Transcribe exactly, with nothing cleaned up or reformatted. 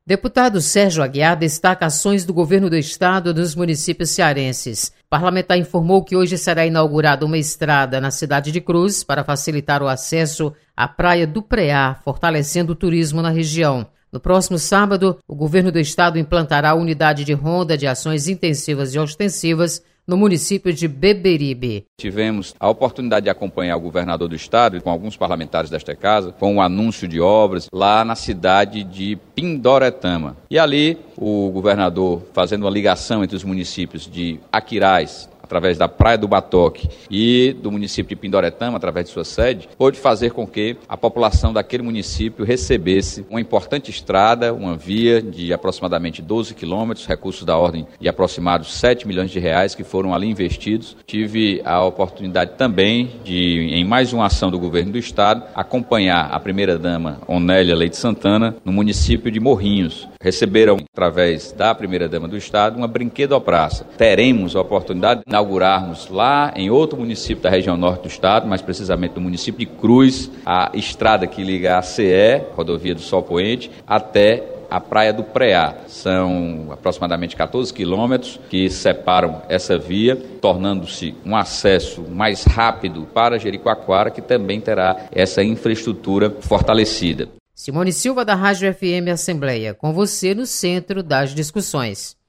Deputado Sérgio Aguiar destaca ações do governo do estado dos municípios cearenses. O parlamentar informou que hoje será inaugurada uma estrada na cidade de Cruz para facilitar o acesso à praia do Preá, fortalecendo o turismo na região. No próximo sábado, o governo do estado implantará a unidade de ronda de ações intensivas e ostensivas no município de Beberibe. Tivemos a oportunidade de acompanhar o governador do estado, com alguns parlamentares desta casa, com o anúncio de obras lá na cidade de Pindoretama. E ali, o governador, fazendo uma ligação entre os municípios de Aquiraz, através da Praia do Batoque, e do município de Pindoretama, através de sua sede, pôde fazer com que a população daquele município recebesse uma importante estrada, uma via de aproximadamente doze quilômetros, recursos da ordem de aproximados sete milhões de reais que foram ali investidos. Tive a oportunidade também de, em mais uma ação do governo do estado, acompanhar a primeira-dama Onélia Leite Santana no município de Morrinhos. Receberam, através da primeira-dama do estado, uma brinquedopraça. Teremos a oportunidade de inaugurarmos lá em outro município da região norte do estado, mais precisamente no município de Cruz, a estrada que liga a C E, rodovia do Sol Poente, até a Praia do Preá. São aproximadamente catorze quilômetros que separam essa via, tornando-se um acesso mais rápido para Jericoacoara, que também terá essa infraestrutura fortalecida. Simone Silva, da Rádio F M Assembleia, com você no centro das discussões.